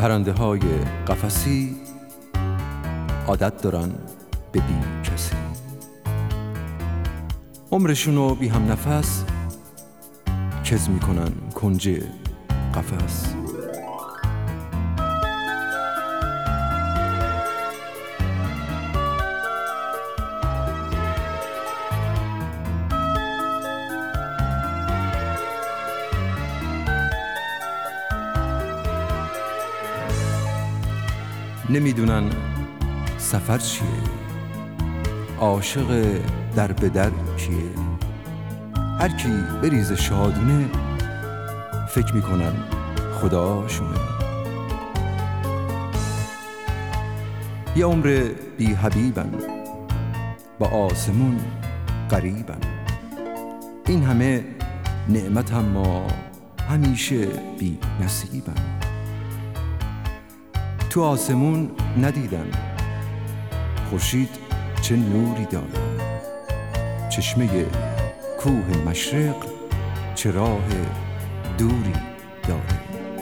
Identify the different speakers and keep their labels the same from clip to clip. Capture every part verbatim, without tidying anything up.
Speaker 1: پرنده های قفسی عادت دارن به بی کسی. عمرشونو بی هم نفس کز میکنن کنج قفس. نمیدونن سفر چیه، عاشق در به در کیه. هر کی بریز شادونه فکر میکنن خداشونه. یه عمر بی حبیبن با آسمون قریبن. این همه نعمت اما همیشه بی نصیبن. تو آسمون ندیدن خورشید چه نوری داره، چشمه کوه مشرق چه راه دوری داره.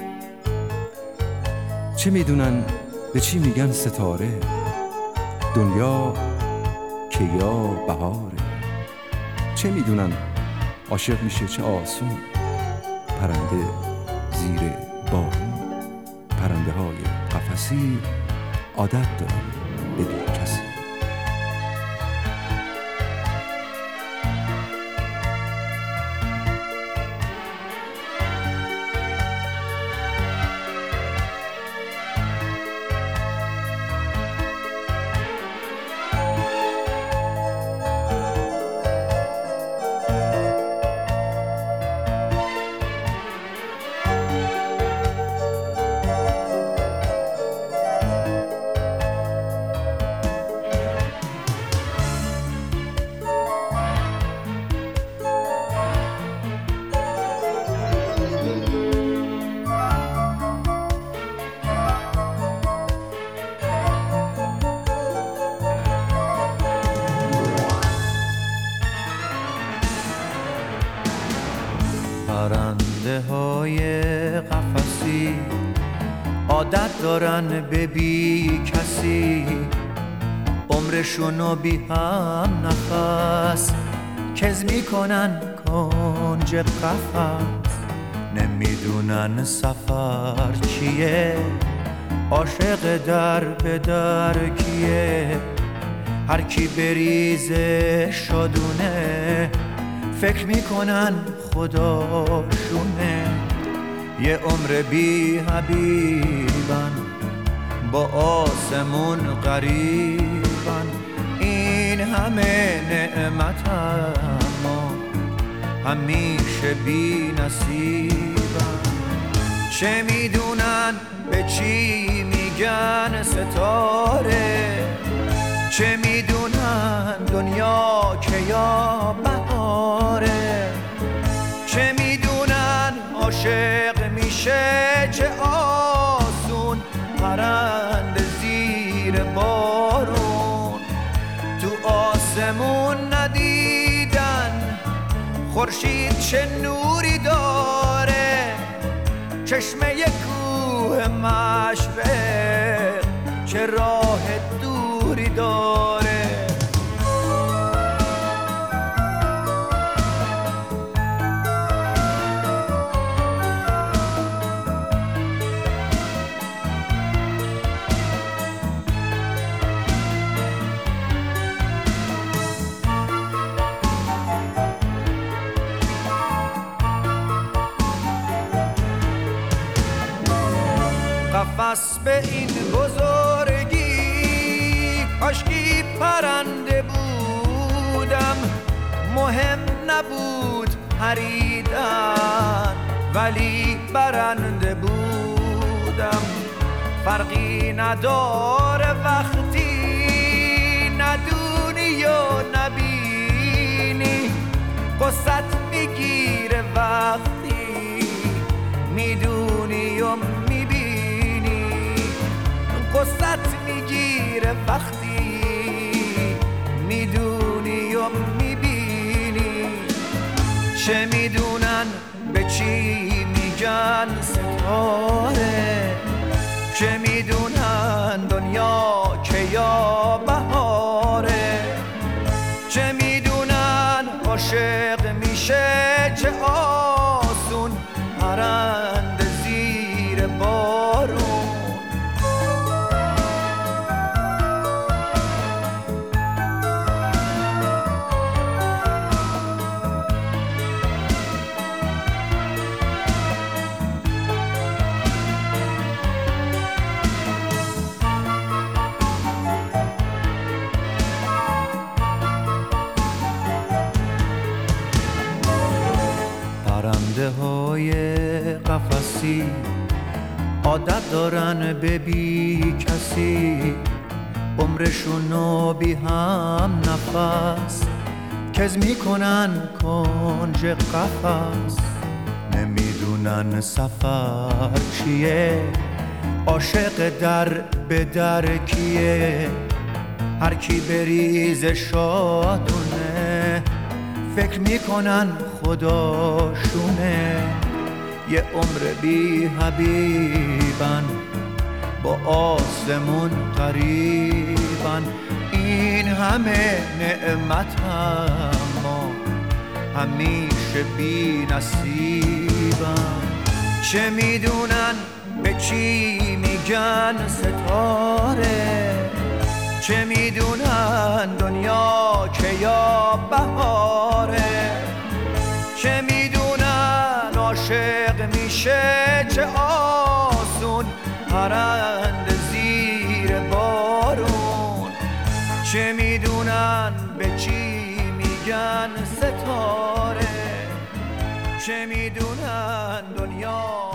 Speaker 1: چه میدونن به چی میگن ستاره، دنیا که یا بهاره. چه میدونن عاشق میشه چه آسون، پرنده زیر بارون. پرنده های قفسی عادت دارن به بی کسی.
Speaker 2: پرنده های قفسی عادت دارن به بی کسی. عمرشونو بی هم نفس کز میکنن کنج قفس. نمیدونن سفر چیه، عاشق در به در کیه. هر کی بریزه شادونه فکر میکنن خداشونه. یه عمر بی حبیبن با آسمون قریبن. این همه نعمت اما همیشه بی نصیبن. چه میدونن به چی میگن ستاره، چه میدونن دنیا که یا بهاره. چه میدونن عاشق میشه چه آسون، پرنده زیر بارون. تو آسمون ندیدن خورشید چه نوری داره، چشمه کوه مشرق چه راه دوری داره. قفس به این بزرگی کاشکی پرنده بودم. مهم نبود پریدن ولی برنده بودم. فرقی نداره وقتی ندونی و نبینی. قصت میگیره وقتی میدونی و قصت میگیره وقتی میدونی و میبینی. چه میدونن به چی میگن ستاره، چه میدونن دنیا که یا بهاره، چه میدونن عاشق میشه چه آسون پرنده زیر بارون. پرنده های قفسی عادت دارن به بی کسی، عمرشونو بی هم نفس کز میکنن کنج قفس. نمیدونن سفر چیه، عاشق در به در کیه، هر کی بریز شادونه فکر میکنن خداشونه. یه عمر بی حبیبن با آسمون قریبن، این همه نعمت اما همیشه بی نصیبن. چه میدونن به چی میگن ستاره، چه میدونن دنیا که یا بهاره، چه میدونن عاشق میشه چه آسون پرنده زیر بارون. چه میدونن به چی میگن ستاره، چه میدونن دنیا